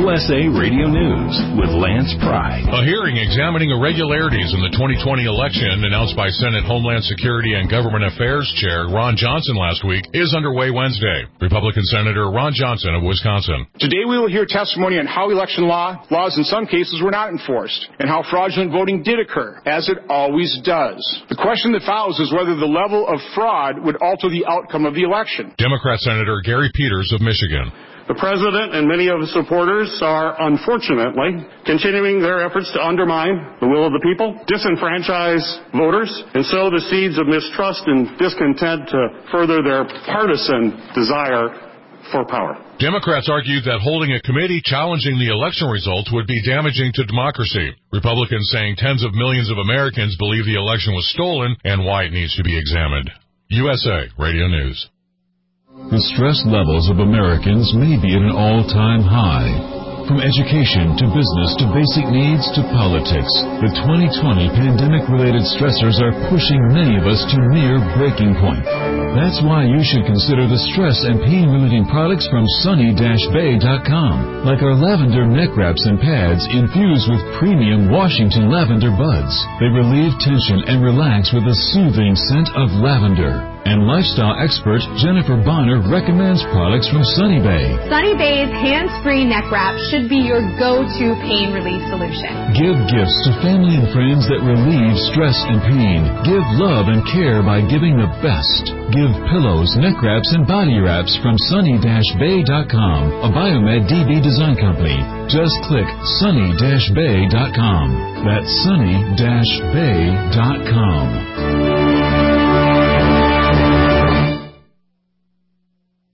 USA Radio News with Lance Pry. A hearing examining irregularities in the 2020 election announced by Senate Homeland Security and Government Affairs Chair Ron Johnson last week is underway Wednesday. Republican Senator Ron Johnson of Wisconsin. Today we will hear testimony on how election laws in some cases were not enforced and how fraudulent voting did occur, as it always does. The question that follows is whether the level of fraud would alter the outcome of the election. Democrat Senator Gary Peters of Michigan. The President and many of his supporters are, unfortunately, continuing their efforts to undermine the will of the people, disenfranchise voters, and sow the seeds of mistrust and discontent to further their partisan desire for power. Democrats argued that holding a committee challenging the election results would be damaging to democracy. Republicans saying tens of millions of Americans believe the election was stolen and why it needs to be examined. USA Radio News. The stress levels of Americans may be at an all-time high. From education to business to basic needs to politics, the 2020 pandemic-related stressors are pushing many of us to near breaking point. That's why you should consider the stress and pain-relieving products from Sunny-Bay.com, like our lavender neck wraps and pads infused with premium Washington lavender buds. They relieve tension and relax with a soothing scent of lavender. And lifestyle expert Jennifer Bonner recommends products from Sunny Bay. Sunny Bay's hands-free neck wrap should be your go-to pain relief solution. Give gifts to family and friends that relieve stress and pain. Give love and care by giving the best. Give pillows, neck wraps, and body wraps from Sunny-Bay.com, a Biomed DB design company. Just click Sunny-Bay.com. That's Sunny-Bay.com.